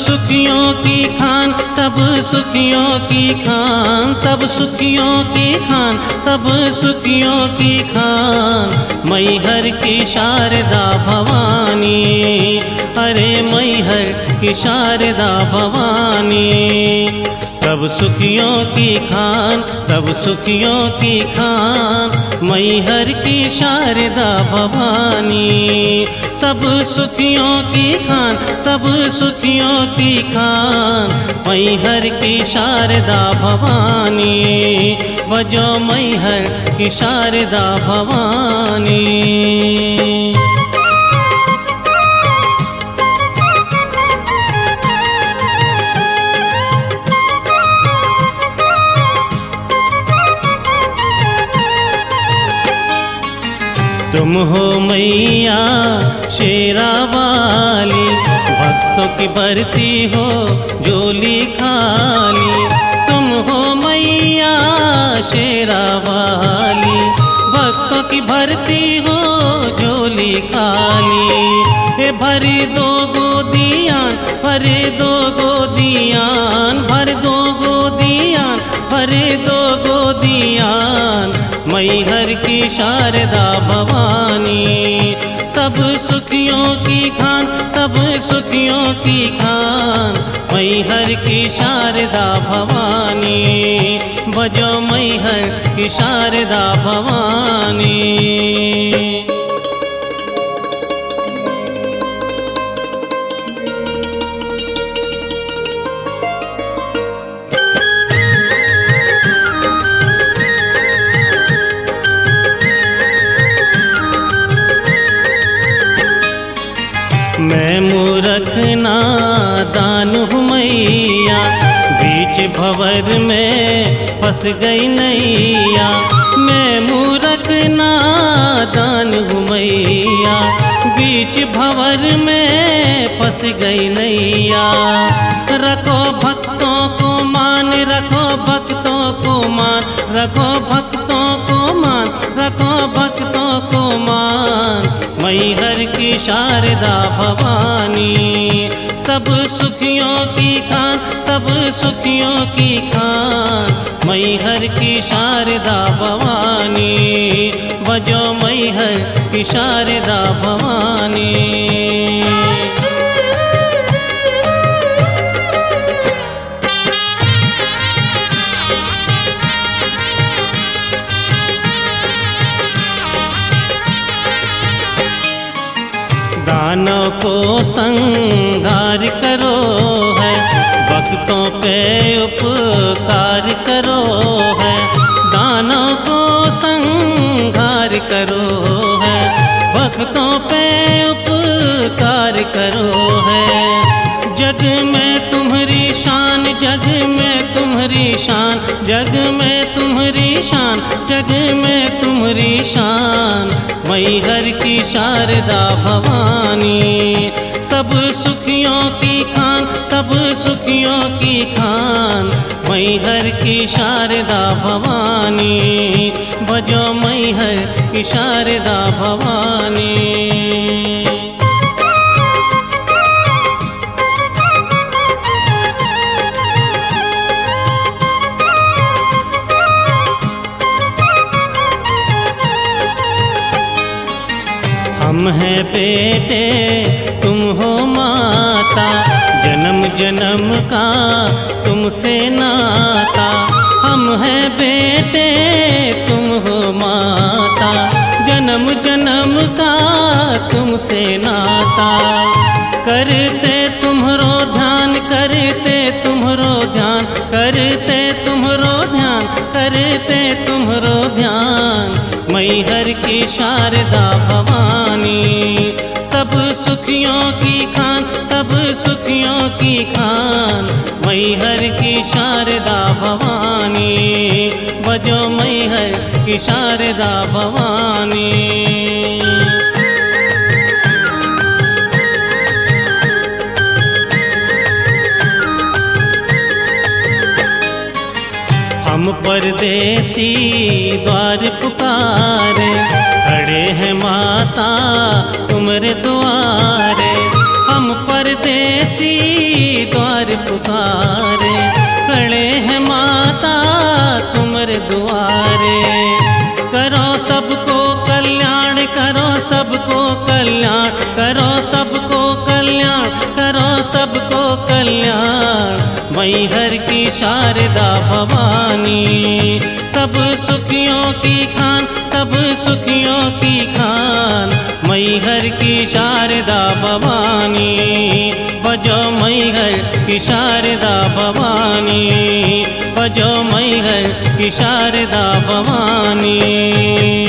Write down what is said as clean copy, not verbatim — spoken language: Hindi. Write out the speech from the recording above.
सुखियों की खान, सब सुखियों की खान, सब सुखियों की खान, सब सुखियों की खान, मैहर की शारदा भवानी, अरे मैहर की शारदा भवानी। सब सुखियों की खान, सब सुखियों की खान, मैहर की शारदा भवानी। सब सुखियों की खान, सब सुखियों की खान, मैहर की शारदा भवानी। बजो मैहर की शारदा भवानी। तुम हो मैया शेरा वाली, भक्तों की भरती हो झोली खाली। तुम हो मैया शेरा वाली, भक्तों की भरती हो झोली खाली। हे भरी दो गोदियान, भरे दो गोदियान, भर दो गोदियान, भरे दो गोदियान, मैहर की शारदा भवानी। सब सुखियों की खान, सब सुखियों की खान, मैहर की शारदा भवानी। बजो मैहर की शारदा भवानी। मैं मूरख नादान हूँ मैया, बीच भंवर में फंस गई नैया। मैं मूरख नादान हूँ मैया, बीच भंवर में फंस गई नैया। रखो भक्तों को मान, रखो भक्तों को मान, रखो भक्तों को मान, रखो भक्तों को मान, मैहर की शारदा भवानी। सब सुखियों की खान, सब सुखियों की खान, मैहर की शारदा भवानी। बजो मैहर की शारदा भवानी। दानों को संहार करो है, भक्तों पे उपकार करो है। दानों को संहार करो है, भक्तों पे उपकार करो है। जग में तुम्हारी शान, जग में तुम्हारी शान, जग में तुम्हारी शान, जग में तुम्हारी शान, मैहर की शारदा भवानी। सब सुखियों की खान, सब सुखियों की खान, मैहर की शारदा भवानी। बजो मैहर की शारदा भवानी। हम हैं बेटे तुम हो माता, जन्म जन्म का तुमसे नाता। हम हैं बेटे तुम हो माता, जन्म जन्म का तुमसे नाता। करते तुम्हारो ध्यान, करते तुम्हारो ध्यान, करते तुम्हारो ध्यान, करते तुम्हारो ध्यान, मैहर की शारदा भवानी। सब सुखियों की खान, सब सुखियों की खान, मैहर की शारदा भवानी। बजो मैहर की शारदा भवानी। हम परदेसी द्वार पुकारे, खड़े हैं माता तुम्हारे द्वारे। हम पर परदेसी द्वार पुकारे, खड़े हैं माता तुम्हारे दुआरे। करो सबको कल्याण, करो सबको कल्याण, करो सबको कल्याण, करो सबको कल्याण। मैहर की शारदा भवानी, सब सुखियों की खान, सब सुखियों की खान। मैहर की शारदा भवानी, बजो मैहर की शारदा भवानी, बजो मैहर की शारदा भवानी।